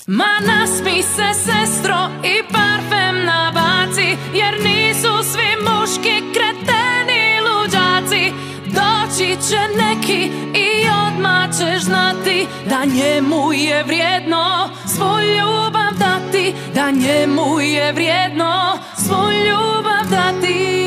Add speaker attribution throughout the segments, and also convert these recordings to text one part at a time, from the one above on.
Speaker 1: Ma nasmi se, sestro, i parfem nabaci, jer nisu svi muški kreteni luđaci. Doći će neki i odmah ćeš znati da njemu je vrijedno svoj ljubav dati, da njemu je vrijedno svoj ljubav dati.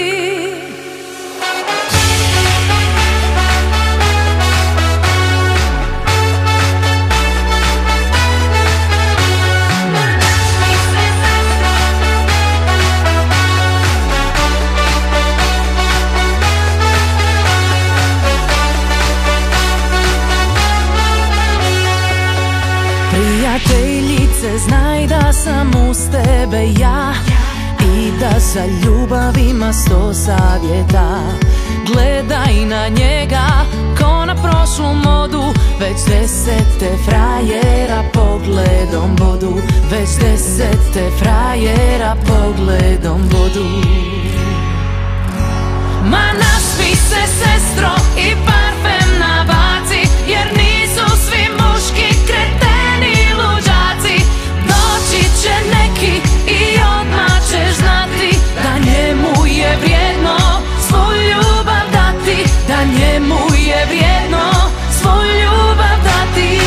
Speaker 1: Prijateljice, znaj da sam uz tebe ja i da za ljubav ima 100 savjeta. Gledaj na njega ko na prošlu modu, već 10 frajera pogledom bodu, već 10 frajera pogledom bodu. Ma nasmi se, sestro, i parfem nabaci, jer nisu svi muški kreteni luđaci. Doći će neki i odmah ćeš znati da njemu je vrijedno svoj ljubav dati, da njemu je vrijedno svoj ljubav dati.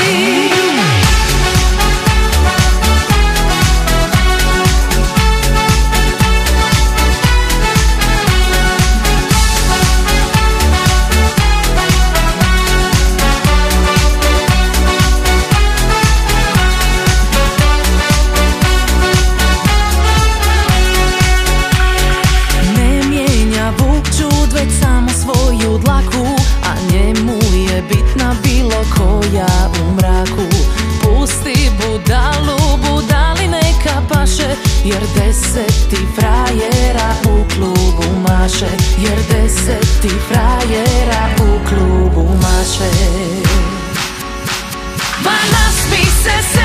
Speaker 1: Bitna bilo koja u mraku. Pusti budalu, budali neka paše, jer 10 frajera u klubu maše, jer 10 frajera u klubu maše. Ma nasmi se,